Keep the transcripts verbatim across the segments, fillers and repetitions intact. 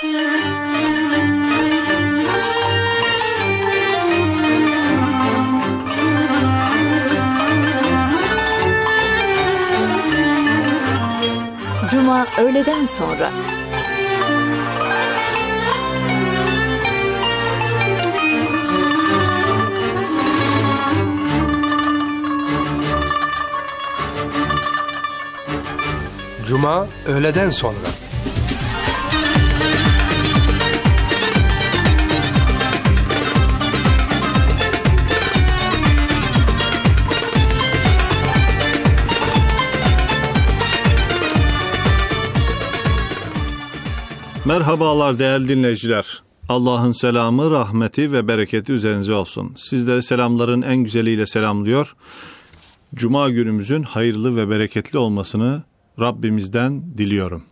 Cuma öğleden sonra. Cuma öğleden sonra. Merhabalar değerli dinleyiciler. Allah'ın selamı, rahmeti ve bereketi üzerinize olsun. Sizleri selamların en güzeliyle selamlıyor. Cuma günümüzün hayırlı ve bereketli olmasını Rabbimizden diliyorum.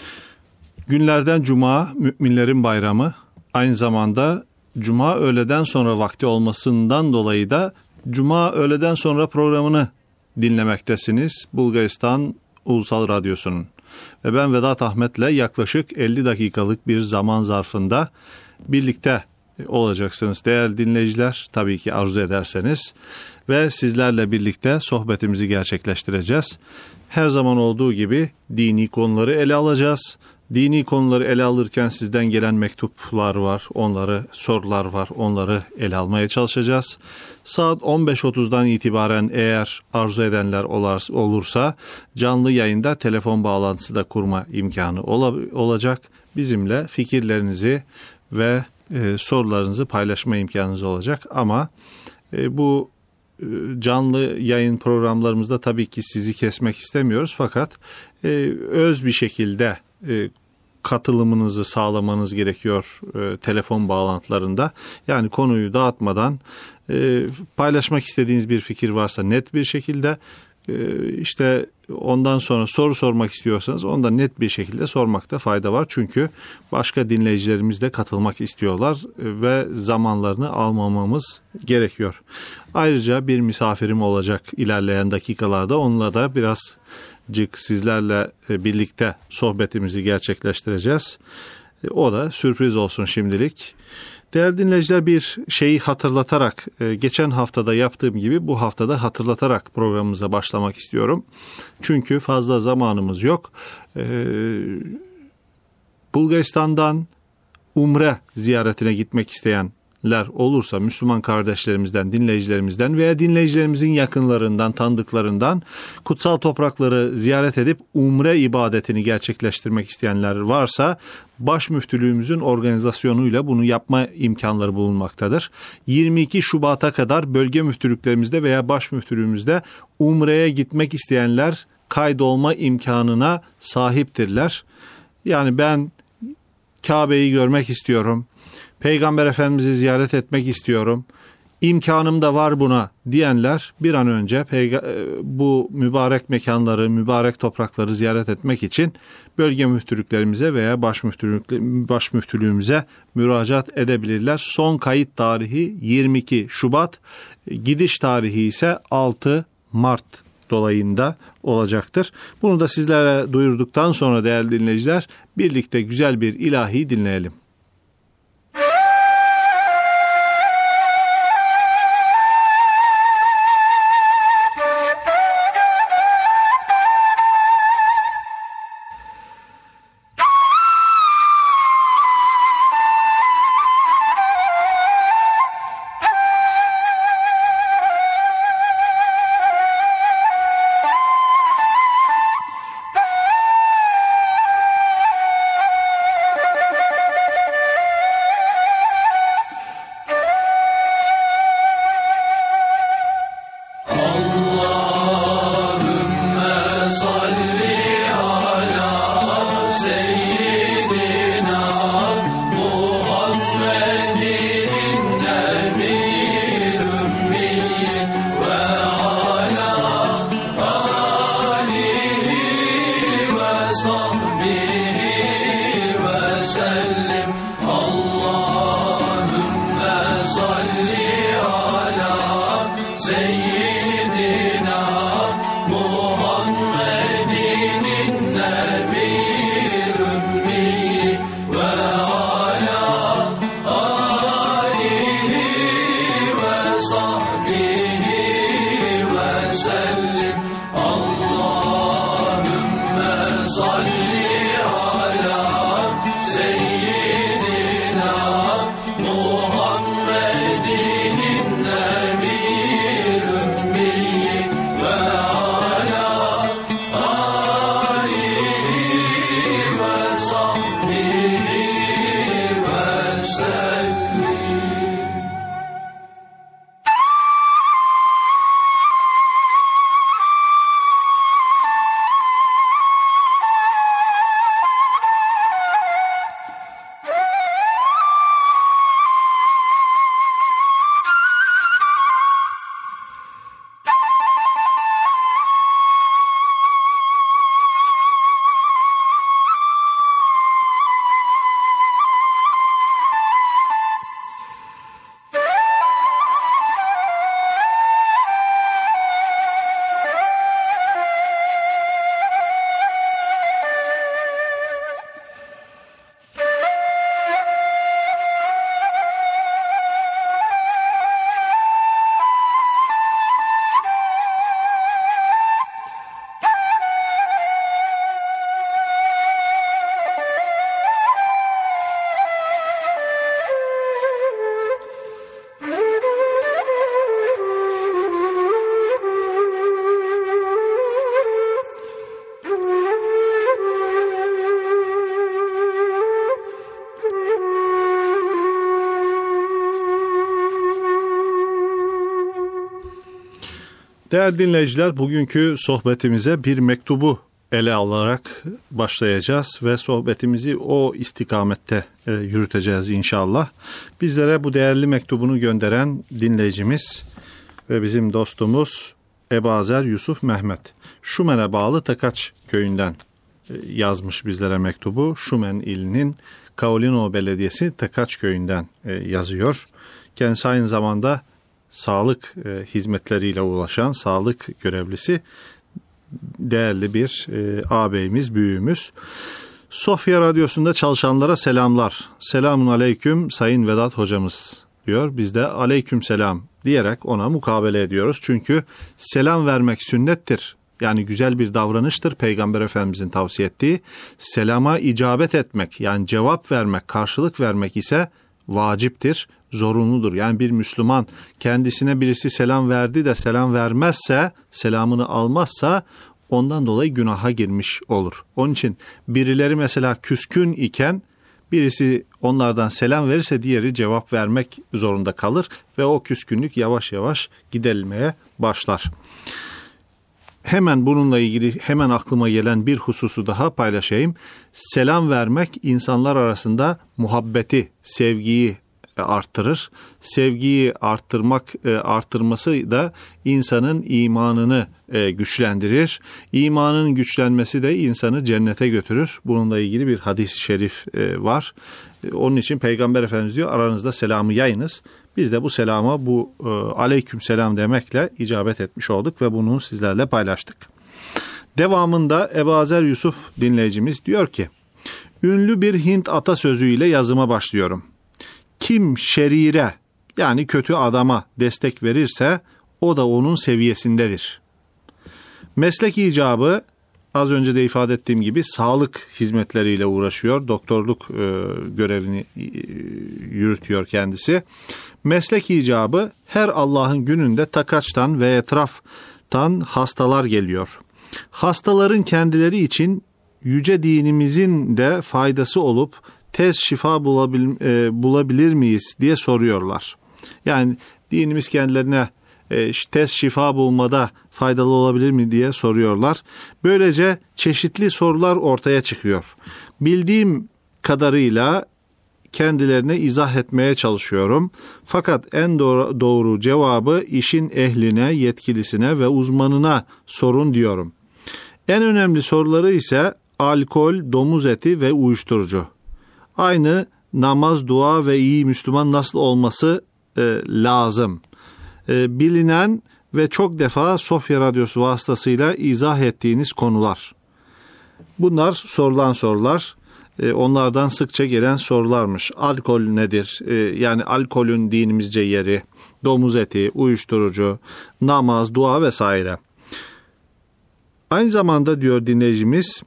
Günlerden Cuma, müminlerin bayramı. Aynı zamanda Cuma öğleden sonra vakti olmasından dolayı da Cuma öğleden sonra programını dinlemektesiniz. Bulgaristan Ulusal Radyosu'nun. Ve ben Vedat Ahmet'le yaklaşık elli dakikalık bir zaman zarfında birlikte olacaksınız değerli dinleyiciler. Tabii ki arzu ederseniz ve sizlerle birlikte sohbetimizi gerçekleştireceğiz. Her zaman olduğu gibi dini konuları ele alacağız. Dini konuları ele alırken sizden gelen mektuplar var, onları, sorular var, onları ele almaya çalışacağız. Saat on beş otuzdan itibaren eğer arzu edenler olursa canlı yayında telefon bağlantısı da kurma imkanı olacak. Bizimle fikirlerinizi ve e, sorularınızı paylaşma imkanınız olacak. Ama e, bu e, canlı yayın programlarımızda tabii ki sizi kesmek istemiyoruz. Fakat e, öz bir şekilde E, katılımınızı sağlamanız gerekiyor e, telefon bağlantılarında. Yani konuyu dağıtmadan e, paylaşmak istediğiniz bir fikir varsa net bir şekilde e, işte ondan sonra soru sormak istiyorsanız onu da net bir şekilde sormakta fayda var. Çünkü başka dinleyicilerimiz de katılmak istiyorlar e, ve zamanlarını almamamız gerekiyor. Ayrıca bir misafirim olacak ilerleyen dakikalarda, onunla da biraz sizlerle birlikte sohbetimizi gerçekleştireceğiz. O da sürpriz olsun şimdilik. Değerli dinleyiciler, bir şeyi hatırlatarak, geçen haftada yaptığım gibi bu haftada hatırlatarak programımıza başlamak istiyorum. Çünkü fazla zamanımız yok. Bulgaristan'dan Umre ziyaretine gitmek isteyen olursa Müslüman kardeşlerimizden, dinleyicilerimizden veya dinleyicilerimizin yakınlarından, tanıdıklarından kutsal toprakları ziyaret edip umre ibadetini gerçekleştirmek isteyenler varsa baş müftülüğümüzün organizasyonuyla bunu yapma imkanları bulunmaktadır. yirmi iki Şubat'a kadar bölge müftülüklerimizde veya baş müftülüğümüzde umreye gitmek isteyenler kaydolma imkanına sahiptirler. Yani ben Kabe'yi görmek istiyorum, Peygamber Efendimiz'i ziyaret etmek istiyorum, İmkanım da var buna diyenler bir an önce peyga- bu mübarek mekanları, mübarek toprakları ziyaret etmek için bölge müftülüklerimize veya baş, müftülük, baş müftülüğümüze müracaat edebilirler. Son kayıt tarihi yirmi iki Şubat, gidiş tarihi ise altı Mart dolayında olacaktır. Bunu da sizlere duyurduktan sonra değerli dinleyiciler, birlikte güzel bir ilahi dinleyelim. Değerli dinleyiciler, bugünkü sohbetimize bir mektubu ele alarak başlayacağız ve sohbetimizi o istikamette e, yürüteceğiz inşallah. Bizlere bu değerli mektubunu gönderen dinleyicimiz ve bizim dostumuz Ebazer Yusuf Mehmet. Şumen'e bağlı Takaç köyünden e, yazmış bizlere mektubu. Şumen ilinin Kaolino Belediyesi Takaç köyünden e, yazıyor. Kendisi aynı zamanda sağlık e, hizmetleriyle uğraşan sağlık görevlisi, değerli bir e, ağabeyimiz, büyüğümüz. Sofya Radyosu'nda çalışanlara selamlar. Selamun aleyküm Sayın Vedat hocamız diyor. Biz de aleyküm selam diyerek ona mukabele ediyoruz. Çünkü selam vermek sünnettir. Yani güzel bir davranıştır Peygamber Efendimizin tavsiye ettiği. Selama icabet etmek, yani cevap vermek, karşılık vermek ise vaciptir, zorunludur. Yani bir Müslüman kendisine birisi selam verdi de selam vermezse, selamını almazsa ondan dolayı günaha girmiş olur. Onun için birileri mesela küskün iken birisi onlardan selam verirse diğeri cevap vermek zorunda kalır ve o küskünlük yavaş yavaş giderilmeye başlar. Hemen bununla ilgili hemen aklıma gelen bir hususu daha paylaşayım. Selam vermek insanlar arasında muhabbeti, sevgiyi arttırır. Sevgiyi arttırmak arttırması da insanın imanını güçlendirir. İmanın güçlenmesi de insanı cennete götürür. Bununla ilgili bir hadis-i şerif var. Onun için Peygamber Efendimiz diyor, aranızda selamı yayınız. Biz de bu selama, bu e, aleyküm selam demekle icabet etmiş olduk ve bunu sizlerle paylaştık. Devamında Ebazer Yusuf dinleyicimiz diyor ki, ünlü bir Hint atasözüyle yazıma başlıyorum. Kim şerire, yani kötü adama destek verirse o da onun seviyesindedir. Meslek icabı, az önce de ifade ettiğim gibi sağlık hizmetleriyle uğraşıyor. Doktorluk e, görevini e, yürütüyor kendisi. Meslek icabı her Allah'ın gününde Takaç'tan ve etraftan hastalar geliyor. Hastaların kendileri için yüce dinimizin de faydası olup tez şifa bulabil, e, bulabilir miyiz diye soruyorlar. Yani dinimiz kendilerine e, tez şifa bulmada faydalı olabilir mi diye soruyorlar. Böylece çeşitli sorular ortaya çıkıyor. Bildiğim kadarıyla kendilerine izah etmeye çalışıyorum. Fakat en doğru, doğru cevabı işin ehline, yetkilisine ve uzmanına sorun diyorum. En önemli soruları ise alkol, domuz eti ve uyuşturucu. Aynı namaz, dua ve iyi Müslüman nasıl olması e, lazım. E, bilinen ve çok defa Sofya Radyosu vasıtasıyla izah ettiğiniz konular. Bunlar sorulan sorular. E, onlardan sıkça gelen sorularmış. Alkol nedir? E, yani alkolün dinimizce yeri, domuz eti, uyuşturucu, namaz, dua vesaire. Aynı zamanda diyor dinleyicimiz,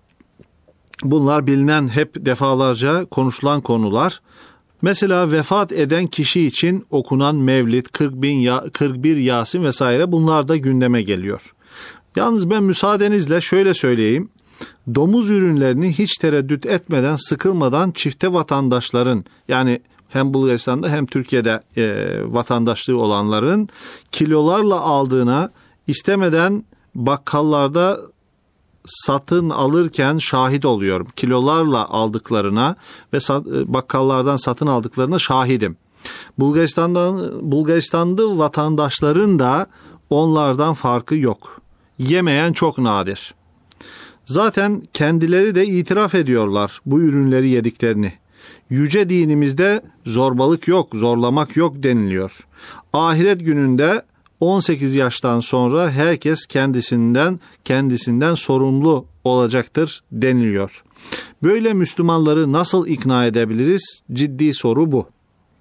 bunlar bilinen, hep defalarca konuşulan konular. Mesela vefat eden kişi için okunan Mevlid, kırk bin, kırk bir Yasin vesaire, bunlar da gündeme geliyor. Yalnız ben müsaadenizle şöyle söyleyeyim. Domuz ürünlerini hiç tereddüt etmeden, sıkılmadan çifte vatandaşların, yani hem Bulgaristan'da hem Türkiye'de e, vatandaşlığı olanların kilolarla aldığına, istemeden bakkallarda satın alırken şahit oluyorum. Kilolarla aldıklarına ve sat, bakkallardan satın aldıklarına şahidim. Bulgaristan'dan Bulgaristan'da vatandaşların da onlardan farkı yok. Yemeyen çok nadir. Zaten kendileri de itiraf ediyorlar bu ürünleri yediklerini. Yüce dinimizde zorbalık yok, zorlamak yok deniliyor. Ahiret gününde on sekiz yaştan sonra herkes kendisinden kendisinden sorumlu olacaktır deniliyor. Böyle Müslümanları nasıl ikna edebiliriz? Ciddi soru bu.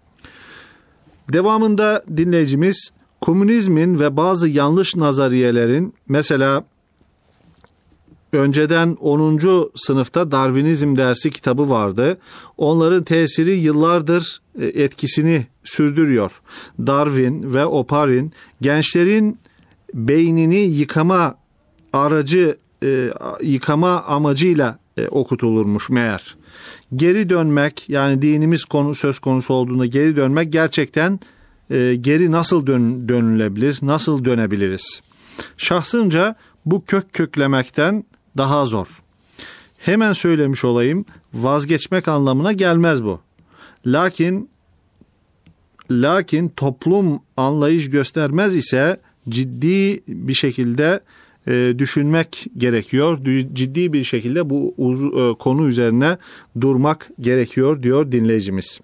Devamında dinleyicimiz, komünizmin ve bazı yanlış nazariyelerin, mesela önceden onuncu sınıfta Darwinizm dersi kitabı vardı. Onların tesiri yıllardır etkisini sürdürüyor. Darwin ve Oparin gençlerin beynini yıkama aracı e, yıkama amacıyla e, okutulurmuş meğer. Geri dönmek, yani dinimiz konu söz konusu olduğunda geri dönmek, gerçekten e, geri nasıl dön, dönülebilir, nasıl dönebiliriz? Şahsımca bu kök köklemekten daha zor. Hemen söylemiş olayım, vazgeçmek anlamına gelmez bu. Lakin lakin toplum anlayış göstermez ise ciddi bir şekilde e, düşünmek gerekiyor. Ciddi bir şekilde bu uz, e, konu üzerine durmak gerekiyor diyor dinleyicimiz.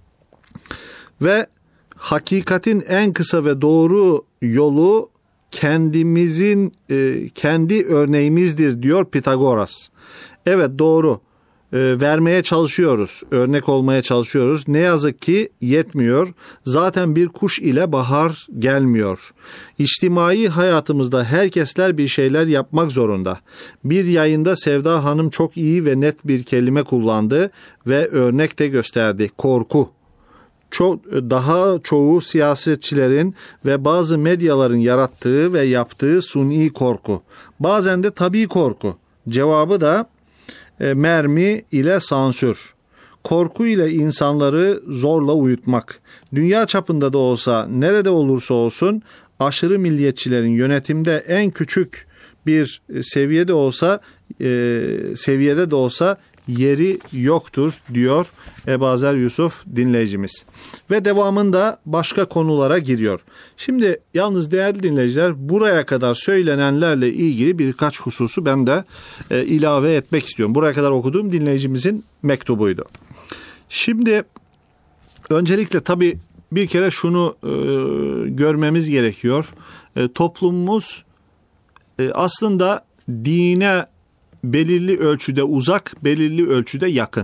Ve hakikatin en kısa ve doğru yolu kendimizin e, kendi örneğimizdir diyor Pitagoras. Evet, doğru. E, vermeye çalışıyoruz, örnek olmaya çalışıyoruz. Ne yazık ki yetmiyor. Zaten bir kuş ile bahar gelmiyor. İçtimai hayatımızda herkesler bir şeyler yapmak zorunda. Bir yayında Sevda Hanım çok iyi ve net bir kelime kullandı ve örnek de gösterdi. Korku. Çok, daha çoğu siyasetçilerin ve bazı medyaların yarattığı ve yaptığı suni korku. Bazen de tabii korku. Cevabı da e, mermi ile sansür. Korku ile insanları zorla uyutmak. Dünya çapında da olsa, nerede olursa olsun aşırı milliyetçilerin yönetimde en küçük bir seviyede olsa, e, seviyede de olsa yeri yoktur diyor Ebazer Yusuf dinleyicimiz. Ve devamında başka konulara giriyor. Şimdi yalnız değerli dinleyiciler, buraya kadar söylenenlerle ilgili birkaç hususu ben de e, ilave etmek istiyorum. Buraya kadar okuduğum dinleyicimizin mektubuydu. Şimdi öncelikle tabii bir kere şunu e, görmemiz gerekiyor. E, toplumumuz e, aslında dine belirli ölçüde uzak, belirli ölçüde yakın.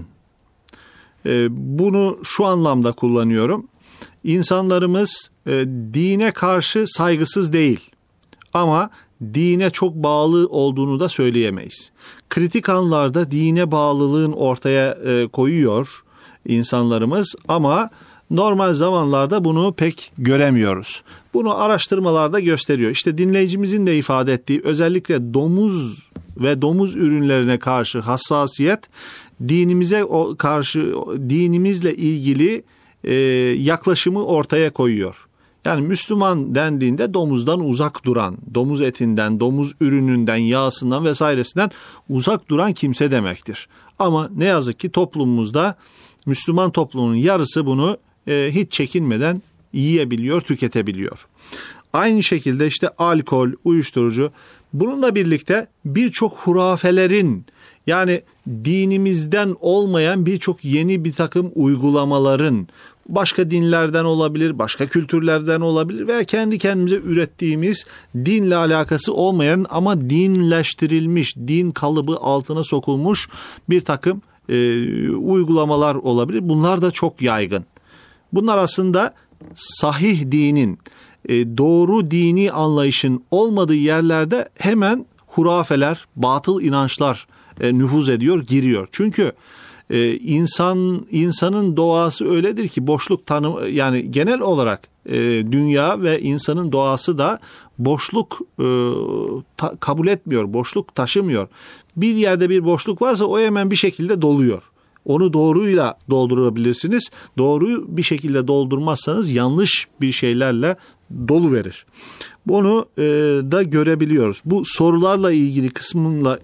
Ee, bunu şu anlamda kullanıyorum. İnsanlarımız e, dine karşı saygısız değil. Ama dine çok bağlı olduğunu da söyleyemeyiz. Kritik anlarda dine bağlılığın ortaya e, koyuyor insanlarımız ama normal zamanlarda bunu pek göremiyoruz. Bunu araştırmalarda gösteriyor. İşte dinleyicimizin de ifade ettiği özellikle domuz ve domuz ürünlerine karşı hassasiyet dinimize karşı dinimizle ilgili e, yaklaşımı ortaya koyuyor. Yani Müslüman dendiğinde domuzdan uzak duran, domuz etinden, domuz ürününden, yağsından vesairesinden uzak duran kimse demektir. Ama ne yazık ki toplumumuzda Müslüman toplumunun yarısı bunu e, hiç çekinmeden yiyebiliyor, tüketebiliyor. Aynı şekilde işte alkol, uyuşturucu, bununla birlikte birçok hurafelerin, yani dinimizden olmayan birçok yeni bir takım uygulamaların, başka dinlerden olabilir, başka kültürlerden olabilir veya kendi kendimize ürettiğimiz dinle alakası olmayan ama dinleştirilmiş, din kalıbı altına sokulmuş bir takım e, uygulamalar olabilir. Bunlar da çok yaygın. Bunlar aslında sahih dinin, e, doğru dini anlayışın olmadığı yerlerde hemen hurafeler, batıl inançlar e, nüfuz ediyor, giriyor. Çünkü e, insan insanın doğası öyledir ki boşluk tanım, yani genel olarak e, dünya ve insanın doğası da boşluk e, ta, kabul etmiyor, boşluk taşımıyor. Bir yerde bir boşluk varsa o hemen bir şekilde doluyor. Onu doğruyla doldurabilirsiniz. Doğruyu bir şekilde doldurmazsanız yanlış bir şeylerle dolu verir. Bunu e, da görebiliyoruz. Bu sorularla ilgili kısmınla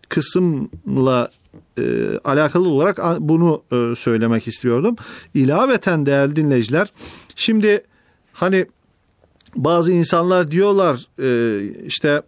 kısımla e, alakalı olarak bunu e, söylemek istiyordum. İlaveten değerli dinleyiciler, şimdi hani bazı insanlar diyorlar e, işte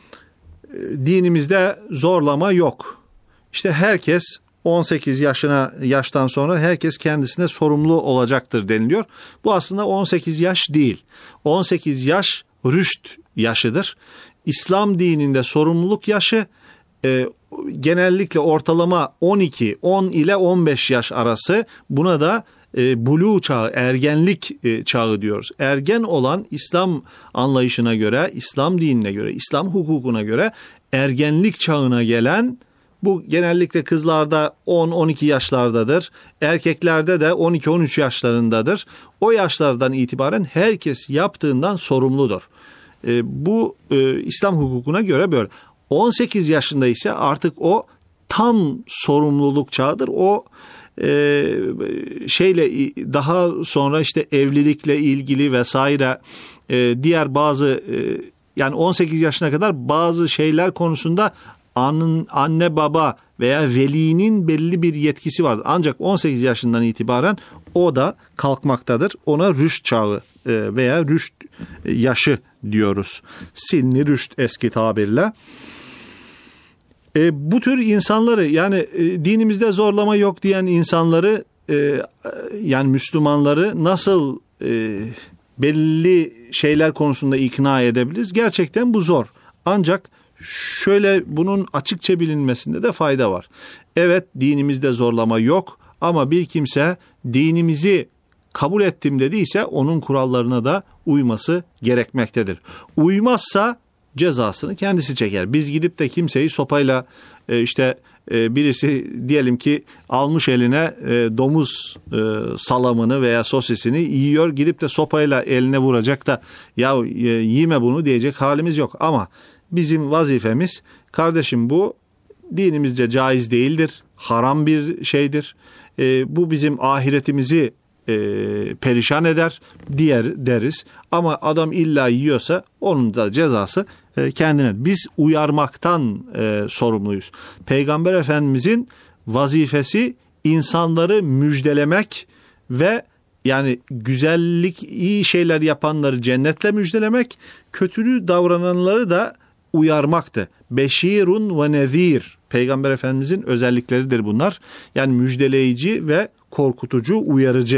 e, dinimizde zorlama yok. İşte herkes on sekiz yaşına yaştan sonra herkes kendisine sorumlu olacaktır deniliyor. Bu aslında on sekiz yaş değil. on sekiz yaş rüşt yaşıdır. İslam dininde sorumluluk yaşı e, genellikle ortalama on iki, on ile on beş yaş arası. Buna da e, buluğ çağı, ergenlik e, çağı diyoruz. Ergen olan İslam anlayışına göre, İslam dinine göre, İslam hukukuna göre ergenlik çağına gelen, bu genellikle kızlarda on on iki yaşlardadır. Erkeklerde de on iki on üç yaşlarındadır. O yaşlardan itibaren herkes yaptığından sorumludur. E, bu e, İslam hukukuna göre böyle. on sekiz yaşında ise artık o tam sorumluluk çağıdır. O e, şeyle daha sonra işte evlilikle ilgili vesaire e, diğer bazı e, Yani on sekiz yaşına kadar bazı şeyler konusunda anın, anne baba veya velinin belli bir yetkisi vardır. Ancak on sekiz yaşından itibaren o da kalkmaktadır. Ona rüşt çağı veya rüşt yaşı diyoruz. Sinni rüşt eski tabirle. E, bu tür insanları, yani e, dinimizde zorlama yok diyen insanları, e, yani Müslümanları nasıl e, belli şeyler konusunda ikna edebiliriz? Gerçekten bu zor. Ancak şöyle, bunun açıkça bilinmesinde de fayda var. Evet, dinimizde zorlama yok ama bir kimse dinimizi kabul ettim dediyse onun kurallarına da uyması gerekmektedir. Uymazsa cezasını kendisi çeker. Biz gidip de kimseyi sopayla e, işte e, birisi diyelim ki almış eline e, domuz e, salamını veya sosisini yiyor, gidip de sopayla eline vuracak da ya e, yeme bunu diyecek halimiz yok. Ama bizim vazifemiz, kardeşim bu dinimizce caiz değildir, haram bir şeydir. E, bu bizim ahiretimizi e, perişan eder diğer deriz. Ama adam illa yiyorsa onun da cezası e, kendine. Biz uyarmaktan e, sorumluyuz. Peygamber Efendimizin vazifesi insanları müjdelemek ve yani güzellik, iyi şeyler yapanları cennetle müjdelemek, kötülü davrananları da uyarmaktı. Beşirun ve nezir. Peygamber Efendimizin özellikleridir bunlar. Yani müjdeleyici ve korkutucu, uyarıcı.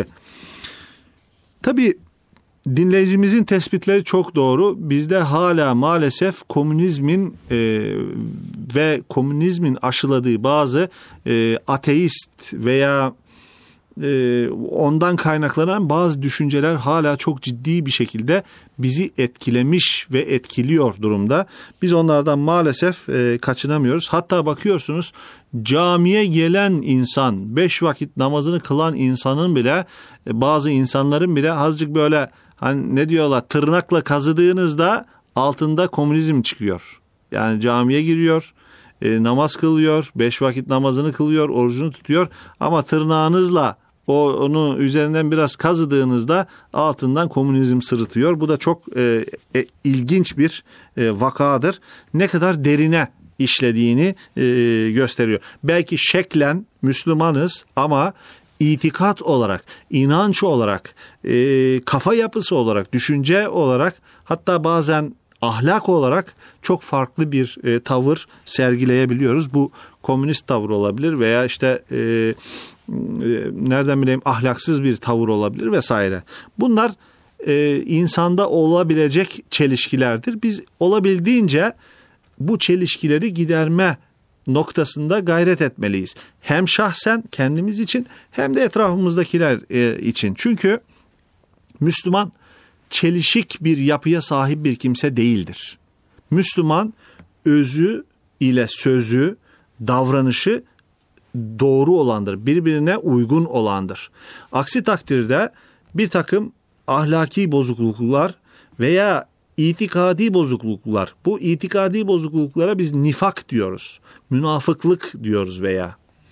Tabii dinleyicimizin tespitleri çok doğru. Bizde hala maalesef komünizmin e, ve komünizmin aşıladığı bazı e, ateist veya e, ondan kaynaklanan bazı düşünceler hala çok ciddi bir şekilde bizi etkilemiş ve etkiliyor durumda. Biz onlardan maalesef e, kaçınamıyoruz. Hatta bakıyorsunuz, camiye gelen insan, beş vakit namazını kılan insanın bile, e, bazı insanların bile azıcık böyle, hani ne diyorlar, tırnakla kazıdığınızda altında komünizm çıkıyor. Yani camiye giriyor, e, namaz kılıyor, beş vakit namazını kılıyor, orucunu tutuyor ama tırnağınızla o onu üzerinden biraz kazıdığınızda altından komünizm sırıtıyor. Bu da çok e, e, ilginç bir e, vakadır. Ne kadar derine işlediğini e, gösteriyor. Belki şeklen Müslümanız ama itikat olarak, inanç olarak, e, kafa yapısı olarak, düşünce olarak, hatta bazen ahlak olarak çok farklı bir e, tavır sergileyebiliyoruz. Bu komünist tavır olabilir veya işte e, e, nereden bileyim ahlaksız bir tavır olabilir vesaire. Bunlar e, insanda olabilecek çelişkilerdir. Biz olabildiğince bu çelişkileri giderme noktasında gayret etmeliyiz. Hem şahsen kendimiz için hem de etrafımızdakiler e, için. Çünkü Müslüman çelişik bir yapıya sahip bir kimse değildir. Müslüman özü ile sözü, davranışı doğru olandır, birbirine uygun olandır. Aksi takdirde bir takım ahlaki bozukluklar veya itikadi bozukluklar, bu itikadi bozukluklara biz nifak diyoruz, münafıklık diyoruz veya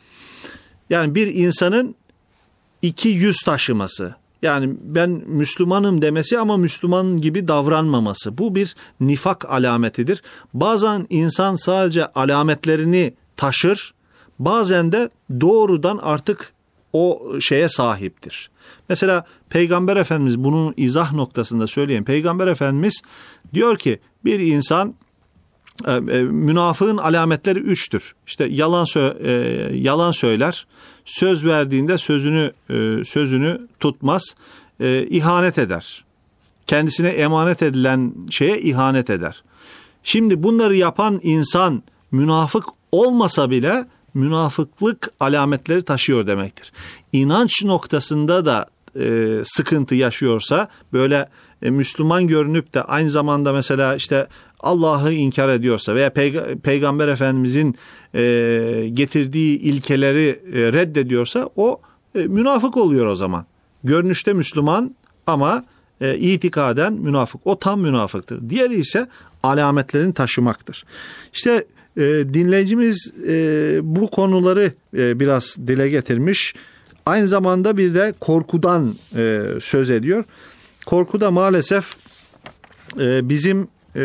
yani bir insanın iki yüz taşıması, yani ben Müslümanım demesi ama Müslüman gibi davranmaması, bu bir nifak alametidir. Bazen insan sadece alametlerini taşır, bazen de doğrudan artık o şeye sahiptir. Mesela Peygamber Efendimiz bunun izah noktasında söyleyen Peygamber Efendimiz diyor ki bir insan e, e, münafığın alametleri üçtür. İşte yalan sö- e, yalan söyler, söz verdiğinde sözünü e, sözünü tutmaz, e, ihanet eder. Kendisine emanet edilen şeye ihanet eder. Şimdi bunları yapan insan münafık olmasa bile münafıklık alametleri taşıyor demektir. İnanç noktasında da e, sıkıntı yaşıyorsa, böyle e, Müslüman görünüp de aynı zamanda mesela işte Allah'ı inkar ediyorsa veya Peyg- Peygamber Efendimizin e, getirdiği ilkeleri e, reddediyorsa o e, münafık oluyor o zaman. Görünüşte Müslüman ama e, itikaden münafık. O tam münafıktır. Diğeri ise alametlerini taşımaktır. İşte e, dinleyicimiz e, bu konuları e, biraz dile getirmiş. Aynı zamanda bir de korkudan e, söz ediyor. Korku da maalesef e, bizim e,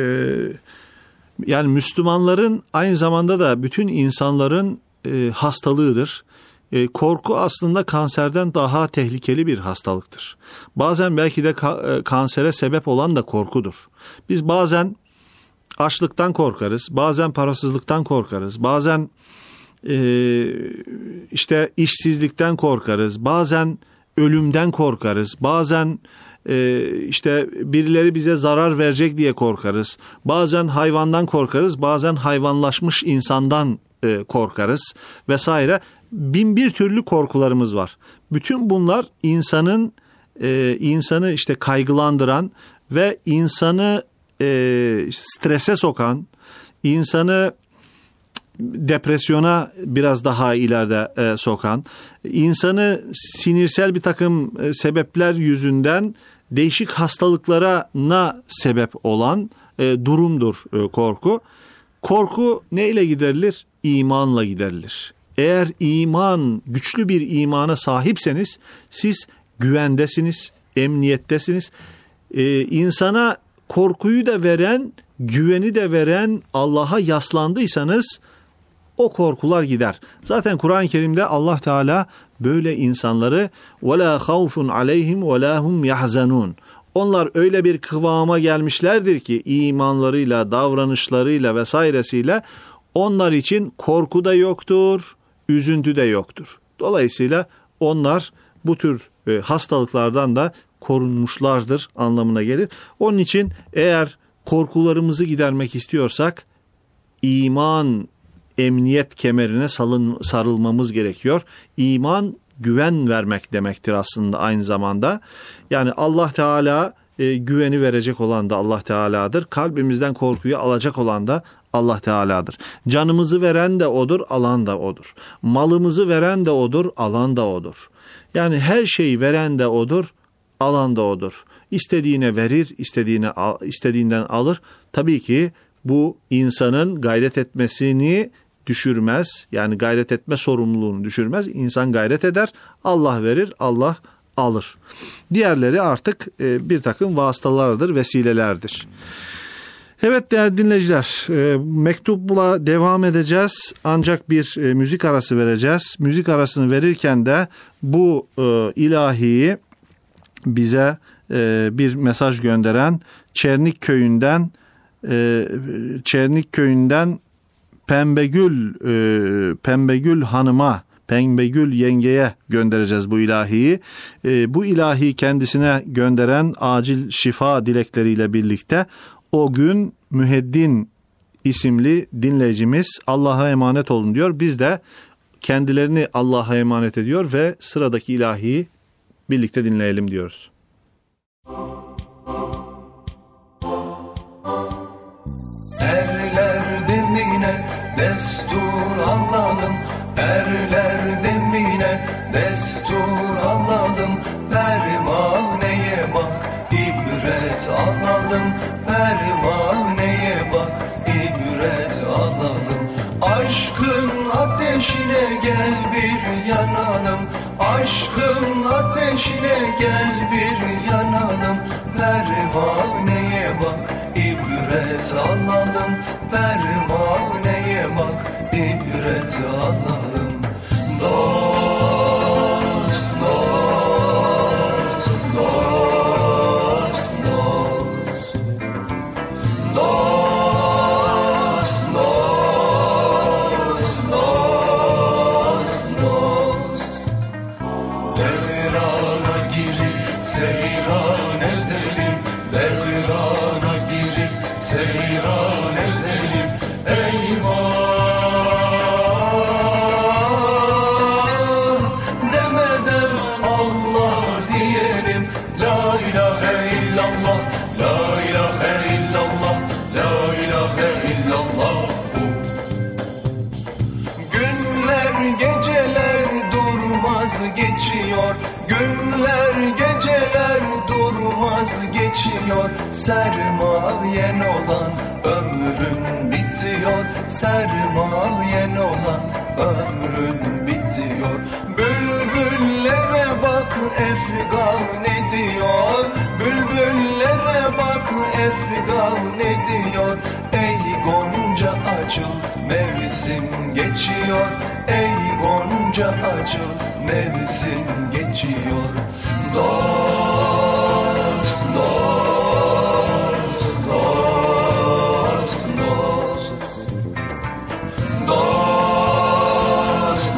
yani Müslümanların aynı zamanda da bütün insanların e, hastalığıdır. E, korku aslında kanserden daha tehlikeli bir hastalıktır. Bazen belki de ka- e, kansere sebep olan da korkudur. Biz bazen açlıktan korkarız, bazen parasızlıktan korkarız, bazen e, işte işsizlikten korkarız, bazen ölümden korkarız, bazen e, işte birileri bize zarar verecek diye korkarız, bazen hayvandan korkarız, bazen hayvanlaşmış insandan e, korkarız vesaire. Bin bir türlü korkularımız var. Bütün bunlar insanın e, insanı işte kaygılandıran ve insanı e, strese sokan, insanı depresyona biraz daha ileride e, sokan, insanı sinirsel bir takım e, sebepler yüzünden değişik hastalıklara na sebep olan e, durumdur e, korku. Korku neyle giderilir? İmanla giderilir. Eğer iman, güçlü bir imana sahipseniz siz güvendesiniz, emniyettesiniz. Ee, insana korkuyu da veren, güveni de veren Allah'a yaslandıysanız o korkular gider. Zaten Kur'an-ı Kerim'de Allah Teala böyle insanları وَلَا خَوْفٌ عَلَيْهِمْ وَلَا هُمْ يَحْزَنُونَ. Onlar öyle bir kıvama gelmişlerdir ki imanlarıyla, davranışlarıyla vesairesiyle onlar için korku da yoktur, üzüntü de yoktur. Dolayısıyla onlar bu tür e, hastalıklardan da korunmuşlardır anlamına gelir. Onun için eğer korkularımızı gidermek istiyorsak iman emniyet kemerine salın, sarılmamız gerekiyor. İman güven vermek demektir aslında aynı zamanda. Yani Allah Teala e, güveni verecek olan da Allah Teala'dır. Kalbimizden korkuyu alacak olan da Allah Teala'dır. Canımızı veren de O'dur, alan da O'dur. Malımızı veren de O'dur, alan da O'dur. Yani her şeyi veren de O'dur, alan da O'dur. İstediğine verir, istediğine istediğinden alır. Tabii ki bu insanın gayret etmesini düşürmez. Yani gayret etme sorumluluğunu düşürmez. İnsan gayret eder, Allah verir, Allah alır. Diğerleri artık bir takım vasıtalardır, vesilelerdir. Evet değerli dinleyiciler, e, mektupla devam edeceğiz ancak bir e, müzik arası vereceğiz. Müzik arasını verirken de bu e, ilahiyi bize e, bir mesaj gönderen Çernik köyünden e, Çernik köyünden Pembegül e, Pembegül hanıma, Pembegül yengeye göndereceğiz bu ilahiyi. E, bu ilahiyi kendisine gönderen acil şifa dilekleriyle birlikte o gün Müheddin isimli dinleyicimiz Allah'a emanet olun diyor. Biz de kendilerini Allah'a emanet ediyor ve sıradaki ilahiyi birlikte dinleyelim diyoruz. Erler demine destur alalım, erler demine destur alalım, pervaneye bak ibret alalım, pervaneye bak ibret alalım. Aşkın ateşine gel bir yanalım, aşkın ateşine gel bir yanalım, pervaneye bak ibret alalım, pervaneye bak ibret alalım. Dost, dost, dost, dost, dost, dost, dost, dost. Devrana girip seyran edelim, devrana girip seyran edelim, eyvah demeden Allah diyelim, la ilahe illallah, la ilahe illallah, la ilahe illallah. Günler geceler durmaz geçiyor, günler geceler durmaz geçiyor, sermayen olan ömrün bitiyor, sermayen olan ömrün bitiyor. Bülbüllere bak efgan ediyor, bülbüllere bak efgan ediyor. geçiyor. Ey gonca açıl, mevsim geçiyor. Dost, dost, dost, dost. Dost,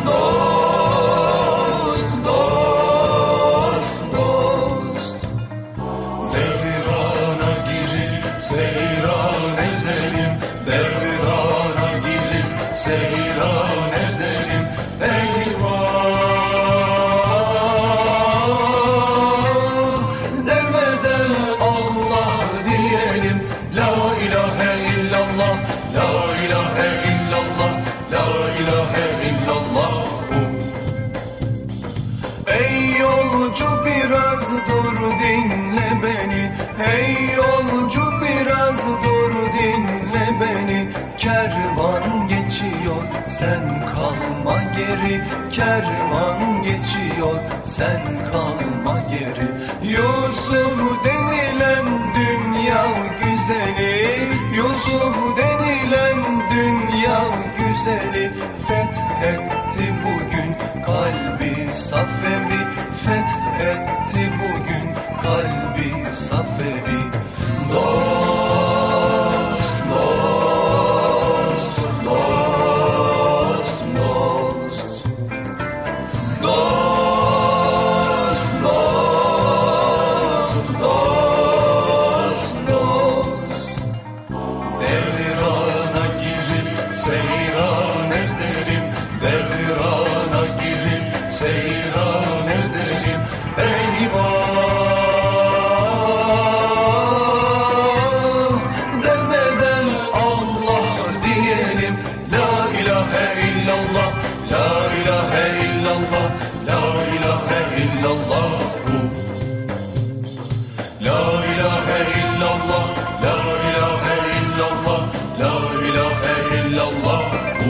dost, dost, dost. Devrana girip seyran edelim, devrana girip seyran edelim. Eyvah, demeden Allah diyelim. La ilahe illallah, la ilahe illallah, la ilahe illallah. Ey yolcu biraz dur dinle beni, hey yolcu biraz dur dinle beni. Kervan geçiyor, sen kalma geri. Kervan geçiyor, sen kalma geri. Yusuf denilen dünya güzeli, Yusuf denilen dünya güzeli fethetti bugün kalbi Safevi, fethetti bugün kalbi Safevi. Dost, dost, dost, dost. Dost, dost, dost, dost. Devrana girip seyran edelim, devrana girip seyran edelim. Eyvah, demeden Allah diyelim. La ilahe illallah, la ilahe illallah, la ilahe illallah. La ilahe illallah, la ilahe illallah, la ilahe illallah.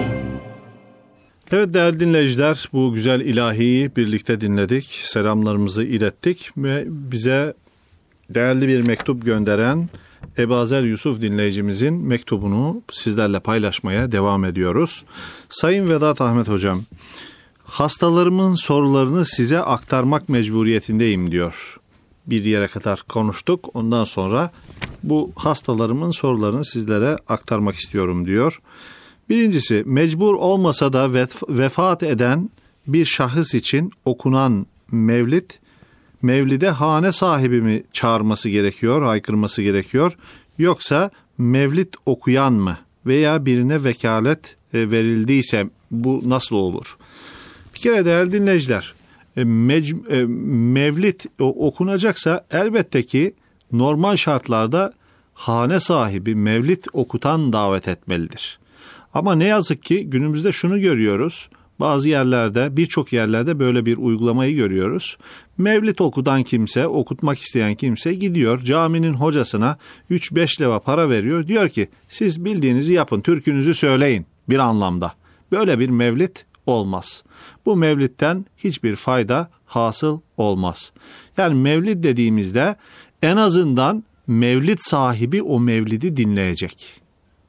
Evet değerli dinleyiciler, bu güzel ilahiyi birlikte dinledik. Selamlarımızı ilettik ve bize değerli bir mektup gönderen Ebazer Yusuf dinleyicimizin mektubunu sizlerle paylaşmaya devam ediyoruz. Sayın Vedat Ahmet Hocam, hastalarımın sorularını size aktarmak mecburiyetindeyim diyor. Bir yere kadar konuştuk. Ondan sonra bu hastalarımın sorularını sizlere aktarmak istiyorum diyor. Birincisi, mecbur olmasa da vefat eden bir şahıs için okunan mevlid, mevlide hane sahibi mi çağırması gerekiyor, haykırması gerekiyor, yoksa mevlid okuyan mı veya birine vekalet verildiyse bu nasıl olur? Bir kere değerli dinleyiciler, mec- mevlid okunacaksa elbette ki normal şartlarda hane sahibi mevlid okutan davet etmelidir. Ama ne yazık ki günümüzde şunu görüyoruz. Bazı yerlerde, birçok yerlerde böyle bir uygulamayı görüyoruz. Mevlid okutan kimse, okutmak isteyen kimse gidiyor caminin hocasına üç beş leva para veriyor. Diyor ki siz bildiğinizi yapın, türkünüzü söyleyin bir anlamda. Böyle bir mevlid olmaz. Bu mevlidden hiçbir fayda hasıl olmaz. Yani mevlid dediğimizde en azından mevlid sahibi o mevlidi dinleyecek.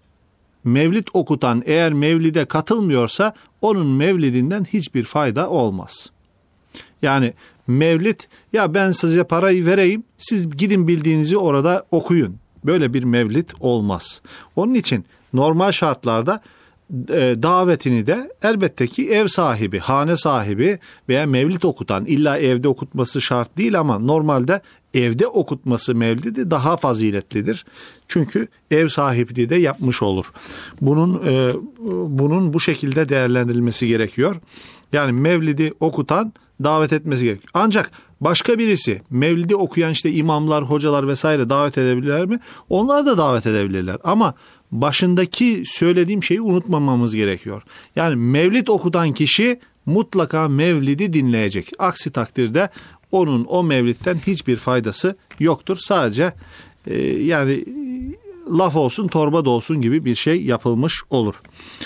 Mevlid okutan eğer mevlide katılmıyorsa onun mevlidinden hiçbir fayda olmaz. Yani mevlid, ya ben size parayı vereyim, siz gidin bildiğinizi orada okuyun. Böyle bir mevlid olmaz. Onun için normal şartlarda e, davetini de elbette ki ev sahibi, hane sahibi veya mevlid okutan, illa evde okutması şart değil ama normalde evde okutması mevlidi daha faziletlidir. Çünkü ev sahipliği de yapmış olur. Bunun e, bunun bu şekilde değerlendirilmesi gerekiyor. Yani mevlidi okutan davet etmesi gerekiyor. Ancak başka birisi mevlidi okuyan işte imamlar, hocalar vesaire davet edebilirler mi? Onlar da davet edebilirler. Ama başındaki söylediğim şeyi unutmamamız gerekiyor. Yani mevlid okutan kişi mutlaka mevlidi dinleyecek. Aksi takdirde onun o mevlitten hiçbir faydası yoktur. Sadece e, yani laf olsun torba da olsun gibi bir şey yapılmış olur.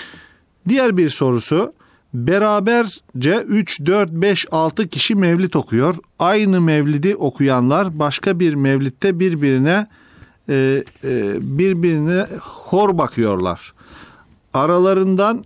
Diğer bir sorusu, beraberce üç, dört, beş, altı kişi mevlid okuyor. Aynı mevlidi okuyanlar başka bir mevlitte birbirine e, e, birbirine hor bakıyorlar. Aralarından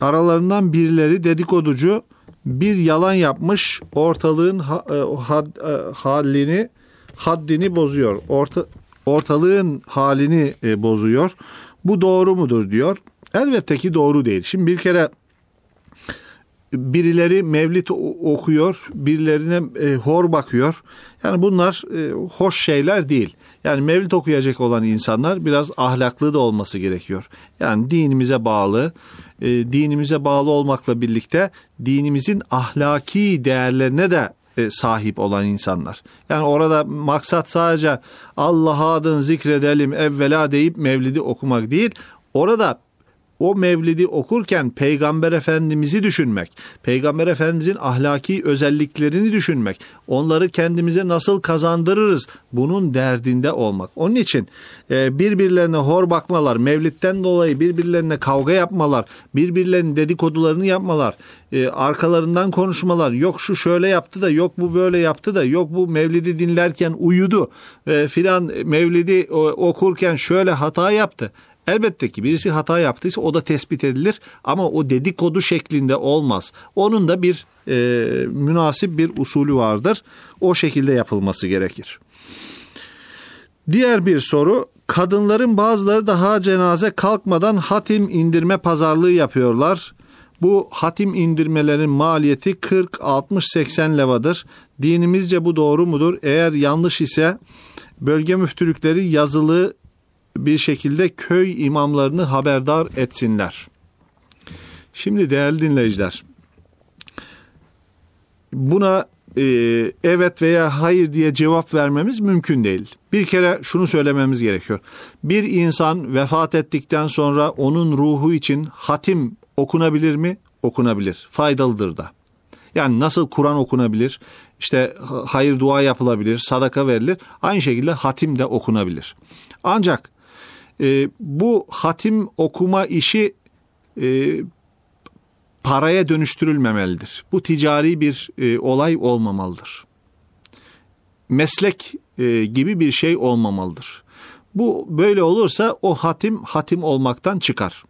aralarından birileri dedikoducu bir yalan yapmış, ortalığın ha, had, halini haddini bozuyor. Orta, ortalığın halini e, bozuyor. Bu doğru mudur diyor. Elbette ki doğru değil. Şimdi bir kere birileri mevlid okuyor, birilerine e, hor bakıyor. Yani bunlar e, hoş şeyler değil. Yani mevlid okuyacak olan insanlar biraz ahlaklı da olması gerekiyor. Yani dinimize bağlı, e, dinimize bağlı olmakla birlikte dinimizin ahlaki değerlerine de e, sahip olan insanlar. Yani orada maksat sadece Allah adını zikredelim evvela deyip mevlidi okumak değil. Orada o mevlidi okurken Peygamber Efendimiz'i düşünmek, Peygamber Efendimiz'in ahlaki özelliklerini düşünmek, onları kendimize nasıl kazandırırız, bunun derdinde olmak. Onun için birbirlerine hor bakmalar, mevlitten dolayı birbirlerine kavga yapmalar, birbirlerinin dedikodularını yapmalar, arkalarından konuşmalar, yok şu şöyle yaptı da, yok bu böyle yaptı da, yok bu mevlidi dinlerken uyudu, filan mevlidi okurken şöyle hata yaptı. Elbette ki birisi hata yaptıysa o da tespit edilir ama o dedikodu şeklinde olmaz. Onun da bir e, münasip bir usulü vardır. O şekilde yapılması gerekir. Diğer bir soru, kadınların bazıları daha cenaze kalkmadan hatim indirme pazarlığı yapıyorlar. Bu hatim indirmelerin maliyeti kırk, altmış, seksen levadır. Dinimizce bu doğru mudur? Eğer yanlış ise bölge müftülükleri yazılı bir şekilde köy imamlarını haberdar etsinler. Şimdi değerli dinleyiciler, buna e, evet veya hayır diye cevap vermemiz mümkün değil. Bir kere şunu söylememiz gerekiyor. Bir insan vefat ettikten sonra onun ruhu için hatim okunabilir mi? Okunabilir. Faydalıdır da. Yani nasıl Kur'an okunabilir, işte hayır dua yapılabilir, sadaka verilir. Aynı şekilde hatim de okunabilir. Ancak e, bu hatim okuma işi e, paraya dönüştürülmemelidir. Bu ticari bir e, olay olmamalıdır. Meslek e, gibi bir şey olmamalıdır. Bu böyle olursa o hatim hatim olmaktan çıkar.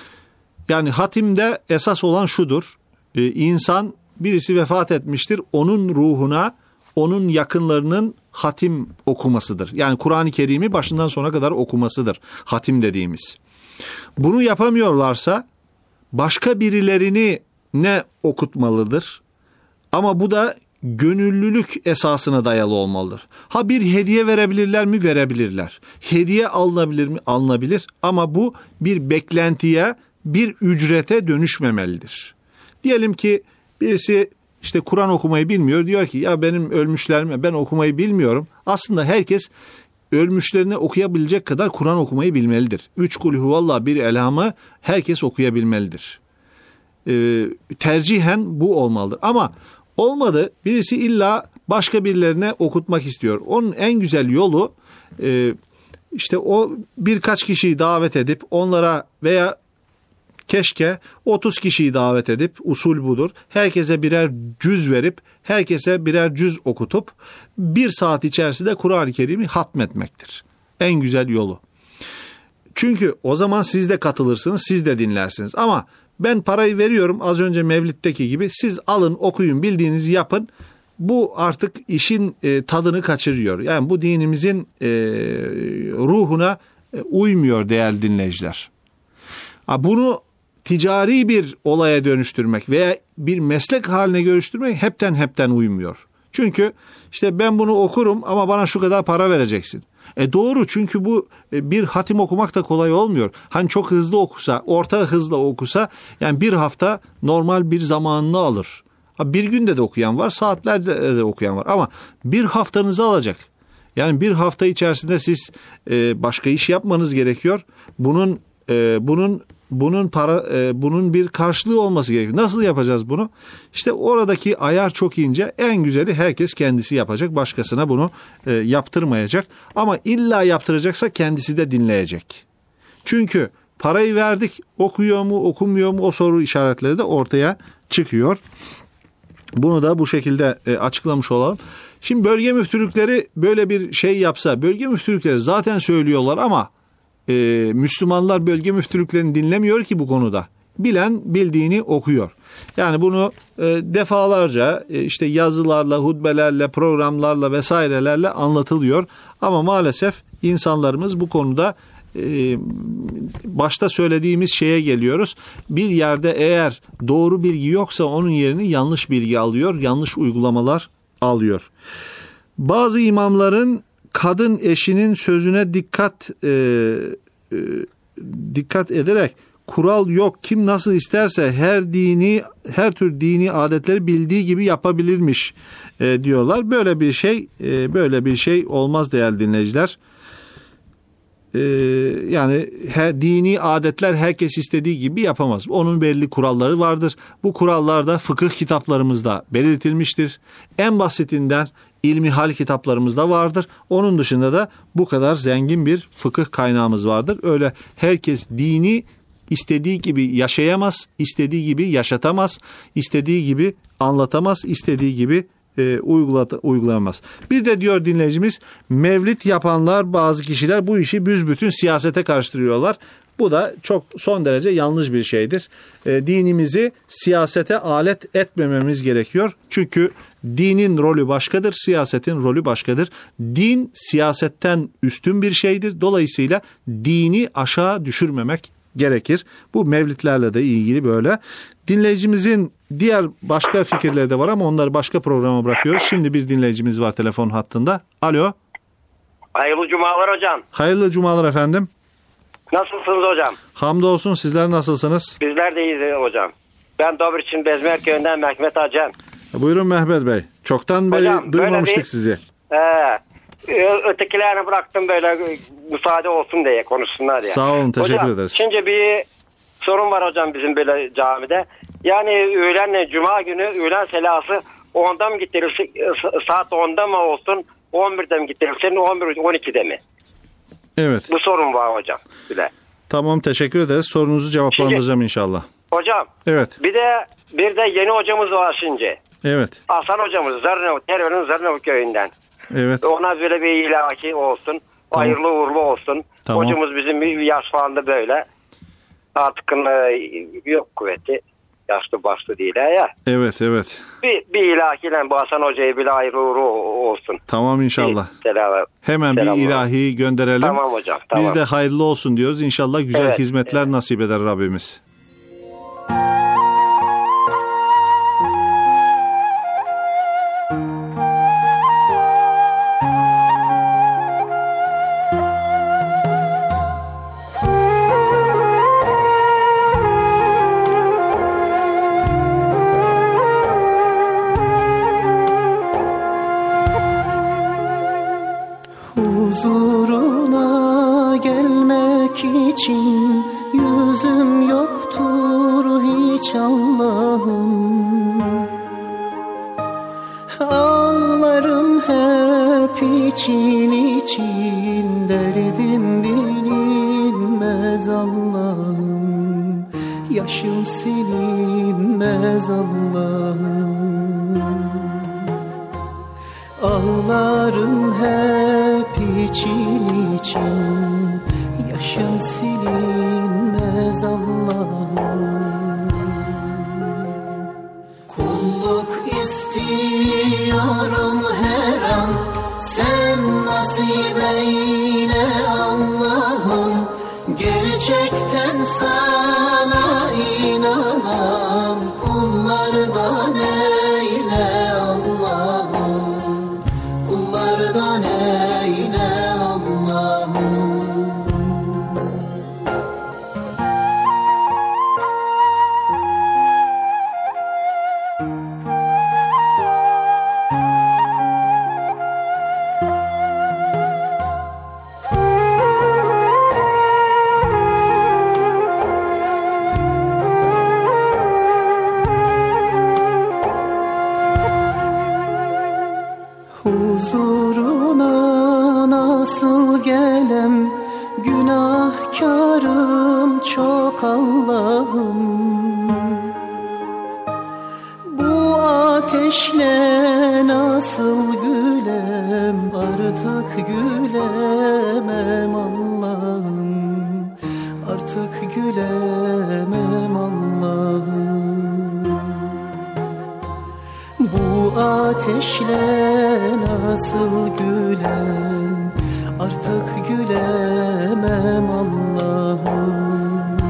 Yani hatimde esas olan şudur. E, insan birisi vefat etmiştir. Onun ruhuna, onun yakınlarının hatim okumasıdır. Yani Kur'an-ı Kerim'i başından sona kadar okumasıdır. Hatim dediğimiz. Bunu yapamıyorlarsa başka birilerini ne okutmalıdır? Ama bu da gönüllülük esasına dayalı olmalıdır. Ha bir hediye verebilirler mi? Verebilirler. Hediye alınabilir mi? Alınabilir. Ama bu bir beklentiye, bir ücrete dönüşmemelidir. Diyelim ki birisi işte Kur'an okumayı bilmiyor. Diyor ki ya benim ölmüşlerime ben okumayı bilmiyorum. Aslında herkes ölmüşlerine okuyabilecek kadar Kur'an okumayı bilmelidir. Üç kul huvallah bir elhamı herkes okuyabilmelidir. Ee, tercihen bu olmalıdır. Ama olmadı, birisi illa başka birilerine okutmak istiyor. Onun en güzel yolu e, işte o birkaç kişiyi davet edip onlara veya keşke otuz kişiyi davet edip, usul budur, herkese birer cüz verip, herkese birer cüz okutup, bir saat içerisinde Kur'an-ı Kerim'i hatmetmektir. En güzel yolu. Çünkü o zaman siz de katılırsınız, siz de dinlersiniz. Ama ben parayı veriyorum az önce Mevlid'deki gibi, siz alın, okuyun, bildiğinizi yapın. Bu artık işin e, tadını kaçırıyor. Yani bu dinimizin e, ruhuna e, uymuyor değerli dinleyiciler. Ha, bunu ticari bir olaya dönüştürmek veya bir meslek haline dönüştürmek hepten hepten uymuyor. Çünkü işte ben bunu okurum ama bana şu kadar para vereceksin. E doğru, çünkü bu bir hatim okumak da kolay olmuyor. Hani çok hızlı okusa, orta hızla okusa yani bir hafta normal bir zamanını alır. Ha, bir günde de okuyan var, saatlerde de okuyan var ama bir haftanızı alacak. Yani bir hafta içerisinde siz e, başka iş yapmanız gerekiyor. Bunun e, bunun Bunun para, e, bunun bir karşılığı olması gerekiyor. Nasıl yapacağız bunu? İşte oradaki ayar çok ince. En güzeli herkes kendisi yapacak. Başkasına bunu e, yaptırmayacak. Ama illa yaptıracaksa kendisi de dinleyecek. Çünkü parayı verdik. Okuyor mu, okumuyor mu? O soru işaretleri de ortaya çıkıyor. Bunu da bu şekilde e, açıklamış olalım. Şimdi bölge müftülükleri böyle bir şey yapsa, bölge müftülükleri zaten söylüyorlar ama Ee, Müslümanlar bölge müftülüklerini dinlemiyor ki bu konuda. bilen bildiğini okuyor. Yani bunu e, defalarca e, işte yazılarla, hutbelerle, programlarla vesairelerle anlatılıyor. Ama maalesef insanlarımız bu konuda e, başta söylediğimiz şeye geliyoruz. Bir yerde eğer doğru bilgi yoksa onun yerini yanlış bilgi alıyor, yanlış uygulamalar alıyor. Bazı imamların kadın eşinin sözüne dikkat e, e, dikkat ederek kural yok, kim nasıl isterse her dini her tür dini adetleri bildiği gibi yapabilirmiş e, diyorlar. Böyle bir şey e, böyle bir şey olmaz değerli dinleyiciler. E, yani her, dini adetler herkes istediği gibi yapamaz. Onun belli kuralları vardır. Bu kurallar da fıkıh kitaplarımızda belirtilmiştir. En basitinden İlmihal kitaplarımızda vardır. Onun dışında da bu kadar zengin bir fıkıh kaynağımız vardır. Öyle herkes dini istediği gibi yaşayamaz, istediği gibi yaşatamaz, istediği gibi anlatamaz, istediği gibi e, uygulayamaz. Bir de diyor dinleyicimiz, mevlid yapanlar, bazı kişiler bu işi büsbütün siyasete karıştırıyorlar. Bu da çok son derece yanlış bir şeydir. E, dinimizi siyasete alet etmememiz gerekiyor. Çünkü dinin rolü başkadır, siyasetin rolü başkadır. Din siyasetten üstün bir şeydir. Dolayısıyla dini aşağı düşürmemek gerekir. Bu mevlitlerle de ilgili böyle. Dinleyicimizin diğer başka fikirleri de var ama onları başka programa bırakıyoruz. Şimdi bir dinleyicimiz var telefon hattında. Alo. Hayırlı cumalar hocam. Hayırlı cumalar efendim. Nasılsınız hocam? Hamdolsun, sizler nasılsınız? Bizler de iyiyiz hocam. Ben Dobruç'un Bezmer köyünden Mehmet Hacem. Buyurun Mehmet Bey. Çoktan beri hocam, duymamıştık bir, sizi. E, ötekilerini bıraktım böyle müsaade olsun diye, konuşsunlar diye. Sağ olun, teşekkür hocam, ederiz. Şimdi bir sorun var hocam bizim böyle camide. Yani öğlen, cuma günü öğlen selası onda mı getirilsin, saat onda mı olsun, on birde mi getirilsin, on bir on ikide mi? Evet. Bu sorun var hocam. Bile. Tamam, teşekkür ederiz. Sorunuzu cevaplandıracağım şimdi, inşallah. Hocam. Evet. Bir de bir de yeni hocamız var şimdi. Evet. Hasan hocamız Zarnavut, Terve'nin Zarnavut köyünden. Evet. Ona böyle bir ilahi olsun. Tamam. Hayırlı uğurlu olsun. Tamam. Hocamız bizim bir yaş falan da böyle. Artık yok kuvveti. Yaşlı başlı değil ya. Evet, evet. Bir, bir ilahiyle bu Hasan hocaya bile hayırlı uğurlu olsun. Tamam inşallah. Bir, selam, Hemen selam bir ilahi gönderelim. Tamam hocam. Tamam. Biz de hayırlı olsun diyoruz. İnşallah güzel evet, hizmetler evet. nasip eder Rabbimiz. Huzuruna gelmek için yüzüm yoktur hiç Allah'ım. Ağlarım hep için için, derdim bilinmez Allah'ım. Yaşım silinmez Allah'ım. Ağlarım hep için için, yaşım silinmez Allah'ım. Kulluk istiyorum her an, sen nasip eyle Allah'ım. Gerçekten sana inanan kullardan eyle Allah'ım. Kullardan eyle Allah'ım. Huzuruna nasıl gelem, günahkarım çok Allah'ım. Bu ateşle nasıl gülem, artık gülemem Allah'ım. Artık gülemem Allah'ım. ateşle nasıl gülem, artık gülemem Allah'ım.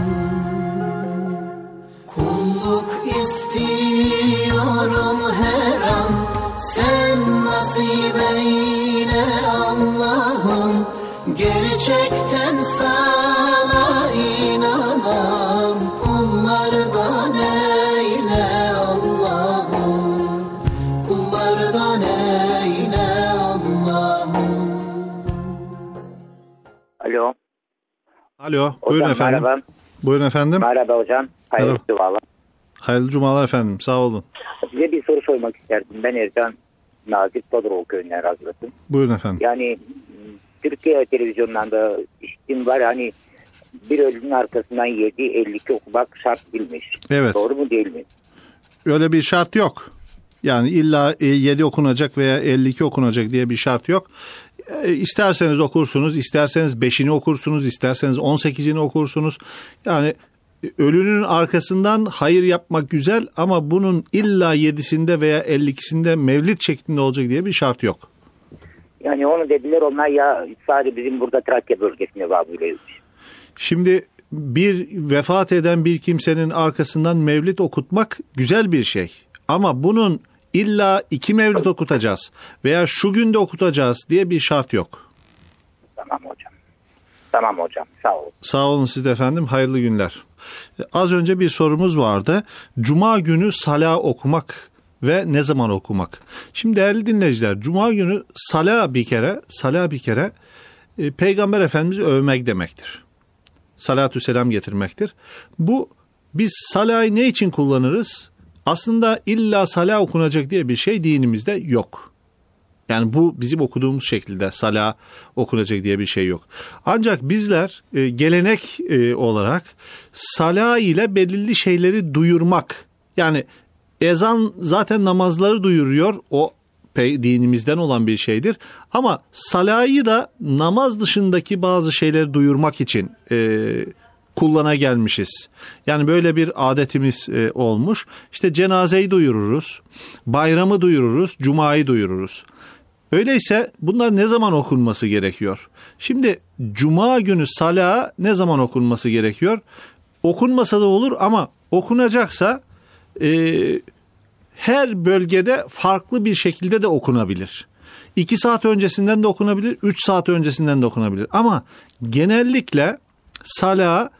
Kulluk istiyorum her an, sen nasip eyle Allah'ım. Gerçekten sana inanan kullardan eyle Allah'ım. Kullardan eyle Allah'ım. Alo. Alo, Hocam, buyurun efendim. Merhaba. Buyurun efendim. Merhaba hocam. Hayırlı Merhaba. dualar. Hayırlı cumalar efendim, sağ olun. Size bir soru sormak isterdim. Ben Ercan Nazik Todorov köyünden razılasın. Buyurun efendim. Yani Türkiye televizyonlarında işittiğim var, hani bir ölünün arkasından yedi elli iki okumak şart bilmiş. Evet. Doğru mu değil mi? Öyle bir şart yok. Yani illa yedi okunacak veya elli iki okunacak diye bir şart yok. E, isterseniz okursunuz, isterseniz beşini okursunuz, isterseniz on sekizini okursunuz. Yani ölünün arkasından hayır yapmak güzel ama bunun illa yedisinde veya elli ikisinde mevlid şeklinde olacak diye bir şart yok. Yani onu dediler, onlar ya sadece bizim burada Trakya bölgesinde var böyleymiş. Şimdi bir vefat eden bir kimsenin arkasından mevlid okutmak güzel bir şey. Ama bunun illa iki mevlid okutacağız veya şu günde okutacağız diye bir şart yok. Tamam hocam. Tamam hocam, sağ olun. Sağ olun siz de efendim, hayırlı günler. Az önce bir sorumuz vardı. Cuma günü salah okumak ve ne zaman okumak? Şimdi değerli dinleyiciler, Cuma günü salah bir kere, salah bir kere e, Peygamber Efendimiz'i övmek demektir. Salatü selam getirmektir. Bu, biz salahı ne için kullanırız? Aslında illa salah okunacak diye bir şey dinimizde yok. Yani bu bizim okuduğumuz şekilde salah okunacak diye bir şey yok. Ancak bizler e, gelenek e, olarak salah ile belirli şeyleri duyurmak, yani ezan zaten namazları duyuruyor, o dinimizden olan bir şeydir. Ama salahı da namaz dışındaki bazı şeyleri duyurmak için e, kullana gelmişiz. Yani böyle bir adetimiz e, olmuş. İşte cenazeyi duyururuz, bayramı duyururuz, cumayı duyururuz. Öyleyse bunlar ne zaman okunması gerekiyor? Şimdi Cuma günü salah ne zaman okunması gerekiyor? Okunmasa da olur ama okunacaksa e, her bölgede farklı bir şekilde de okunabilir. İki saat öncesinden de okunabilir, üç saat öncesinden de okunabilir. Ama genellikle salah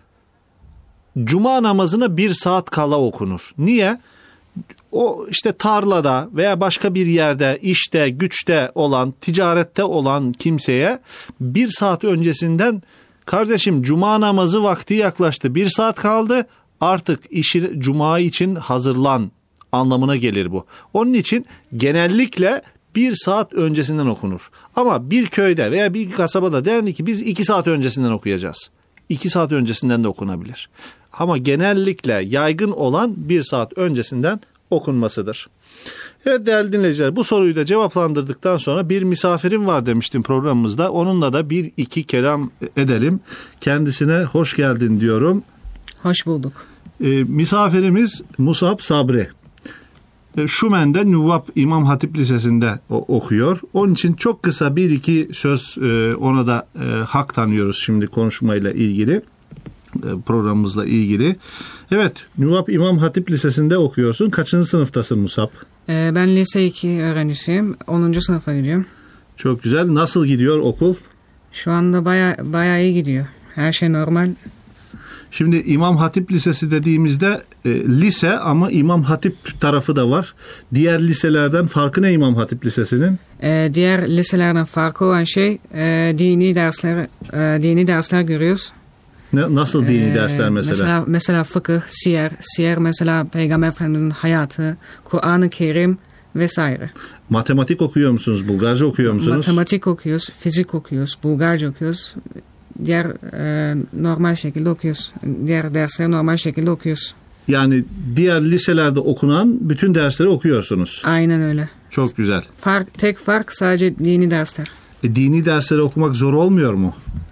Cuma namazına bir saat kala okunur. Niye? O işte tarlada veya başka bir yerde, işte, güçte olan, ticarette olan kimseye bir saat öncesinden, kardeşim Cuma namazı vakti yaklaştı, bir saat kaldı, artık işi Cuma için hazırlan anlamına gelir bu. Onun için genellikle bir saat öncesinden okunur. Ama bir köyde veya bir kasabada dendi ki biz iki saat öncesinden okuyacağız. İki saat öncesinden de okunabilir. Ama genellikle yaygın olan bir saat öncesinden okunmasıdır. Evet değerli dinleyiciler, bu soruyu da cevaplandırdıktan sonra bir misafirim var demiştim programımızda. Onunla da bir iki kelam edelim. Kendisine hoş geldin diyorum. Hoş bulduk. E, misafirimiz Musab Sabri. E, Şumen'de Nuvvap İmam Hatip Lisesi'nde o, okuyor. Onun için çok kısa bir iki söz e, ona da e, hak tanıyoruz şimdi konuşmayla ilgili. Programımızla ilgili. Evet, Nuvvap İmam Hatip Lisesi'nde okuyorsun. Kaçıncı sınıftasın Musab? Ee, ben lise iki öğrencisiyim. onuncu sınıfa gidiyorum. Çok güzel. Nasıl gidiyor okul? Şu anda baya baya iyi gidiyor. Her şey normal. Şimdi İmam Hatip Lisesi dediğimizde e, lise ama İmam Hatip tarafı da var. Diğer liselerden farkı ne İmam Hatip Lisesi'nin? Ee, diğer liselerden farkı olan şey e, dini dersler e, dini dersler görüyoruz. Ne, nasıl dini Ee, dersler mesela? Mesela mesela fıkıh, siyer, siyer mesela Peygamber Efendimizin hayatı, Kur'an-ı Kerim vesaire. Matematik okuyor musunuz? Bulgarca okuyor musunuz? Matematik okuyoruz, fizik okuyoruz, Bulgarca okuyoruz. Diğer e, normal şekilde okuyoruz. Diğer dersleri normal şekilde okuyoruz. Yani diğer liselerde okunan bütün dersleri okuyorsunuz. Aynen öyle. Çok güzel. Fark, tek fark sadece dini dersler. E, dini dersleri okumak zor olmuyor mu?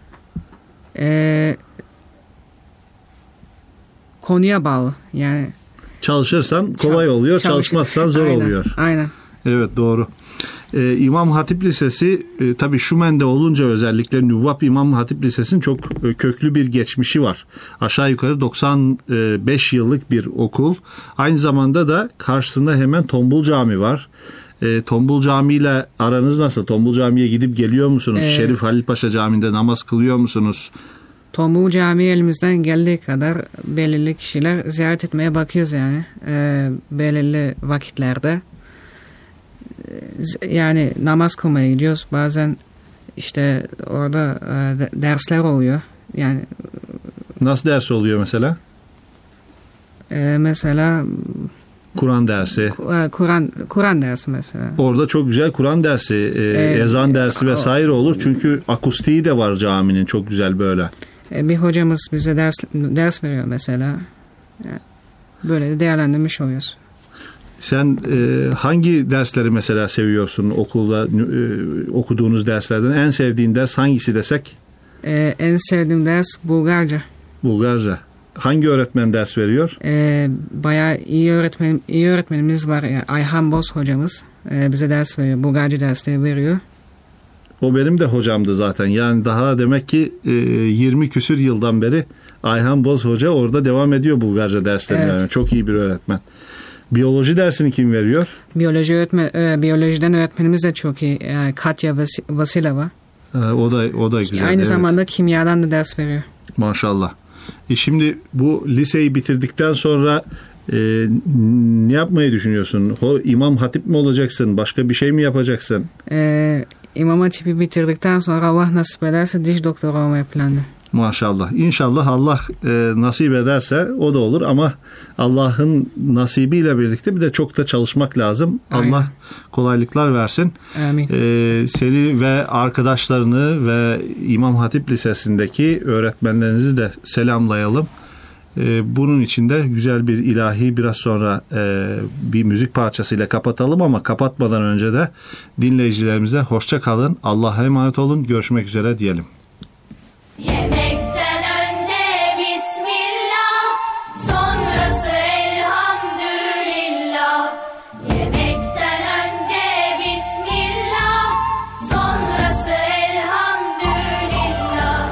Eee konuya bağlı. Yani çalışırsan kolay oluyor, Çalışır. çalışmazsan zor aynen, oluyor. Aynen. Evet, doğru. Ee, İmam Hatip Lisesi e, tabii Şumen'de olunca özellikle Nüvvap İmam Hatip Lisesi'nin çok e, köklü bir geçmişi var. Aşağı yukarı doksan beş yıllık bir okul. Aynı zamanda da karşısında hemen Tombul Camii var. E, Tombul Camii ile aranız nasıl? Tombul Camii'ye gidip geliyor musunuz? Evet. Şerif Halil Paşa Camii'nde namaz kılıyor musunuz? Tombul Camii elimizden geldiği kadar belirli kişiler ziyaret etmeye bakıyoruz yani. Ee, belirli vakitlerde. Ee, yani namaz kılmaya gidiyoruz. Bazen işte orada e, de- dersler oluyor. Yani Nasıl ders oluyor mesela? e, mesela Kur'an dersi. Ku- e, Kur'an Kur'an dersi mesela. Orada çok güzel Kur'an dersi, e, Evet. ezan dersi vesaire olur. Çünkü akustiği de var caminin çok güzel böyle. E, bir hocamız bize ders ders veriyor mesela. Yani böyle de değerlendirmiş oluyoruz. Sen e, hangi dersleri mesela seviyorsun okulda e, okuduğunuz derslerden? En sevdiğin ders hangisi desek? E, en sevdiğim ders Bulgarca. Bulgarca. Hangi öğretmen ders veriyor? E, bayağı iyi öğretmen iyi öğretmenimiz var. Yani Ayhan Boz hocamız e, bize ders veriyor. Bulgarca dersleri veriyor. O benim de hocamdı zaten. Yani daha demek ki e, yirmi küsür yıldan beri Ayhan Boz Hoca orada devam ediyor Bulgarca derslerine. Evet. Yani çok iyi bir öğretmen. Biyoloji dersini kim veriyor? Biyoloji öğretmen e, biyolojiden öğretmenimiz de çok iyi. E, Katya Vas- Vasilova. E, o da o da güzel. Aynı evet. zamanda kimyadan da ders veriyor. Maşallah. E şimdi bu liseyi bitirdikten sonra e, ne yapmayı düşünüyorsun? O İmam Hatip mi olacaksın? Başka bir şey mi yapacaksın? E, İmam Hatip'i bitirdikten sonra Allah nasip ederse diş doktoru olmayı planlıyorum. Maşallah. İnşallah Allah e, nasip ederse o da olur ama Allah'ın nasibiyle birlikte bir de çok da çalışmak lazım. Aynen. Allah kolaylıklar versin. Amin. E, seni ve arkadaşlarını ve İmam Hatip Lisesi'ndeki öğretmenlerinizi de selamlayalım. E, bunun için de güzel bir ilahi biraz sonra e, bir müzik parçasıyla kapatalım ama kapatmadan önce de dinleyicilerimize hoşça kalın. Allah'a emanet olun. Görüşmek üzere diyelim. Yemekten önce Bismillah, sonrası elhamdülillah. Yemekten önce Bismillah, sonrası elhamdülillah.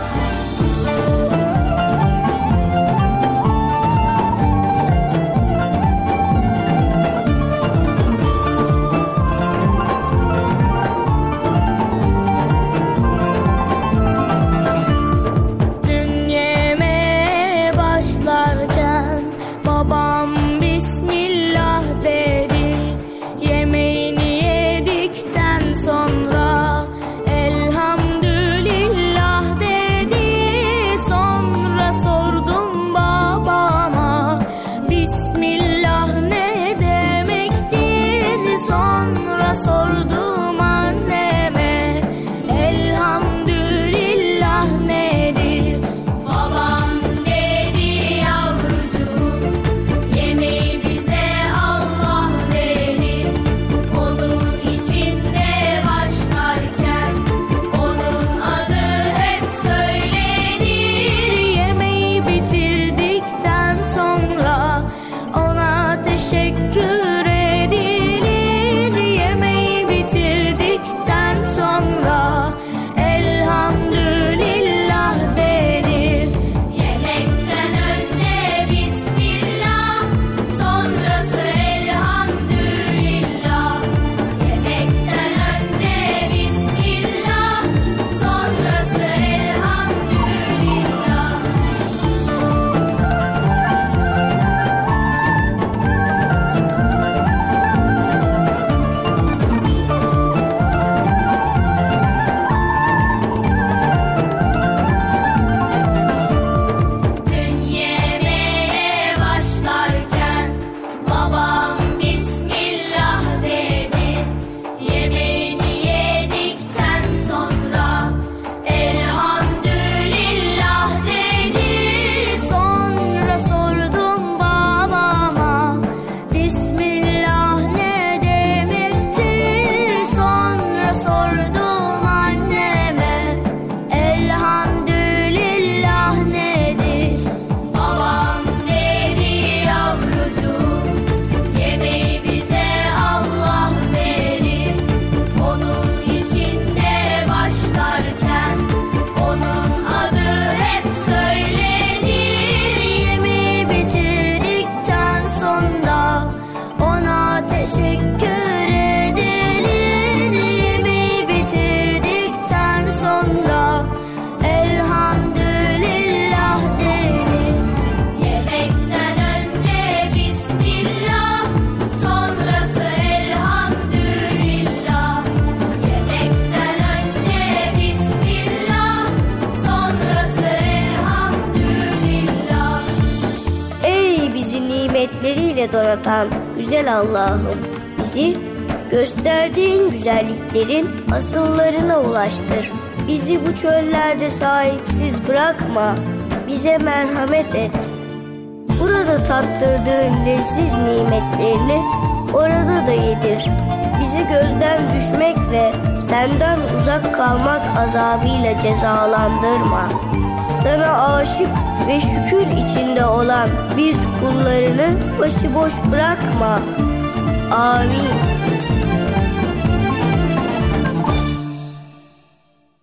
nimetlerle donatan güzel Allah'ım, bizi gösterdiğin güzelliklerin asıllarına ulaştır. Bizi bu çöllerde sahipsiz bırakma, bize merhamet et. Burada tattırdığın leziz nimetlerini orada da yedir. Bizi gözden düşmek ve senden uzak kalmak azabıyla cezalandırma. Sana aşık ve şükür içinde olan biz kullarını başıboş bırakma. Amin.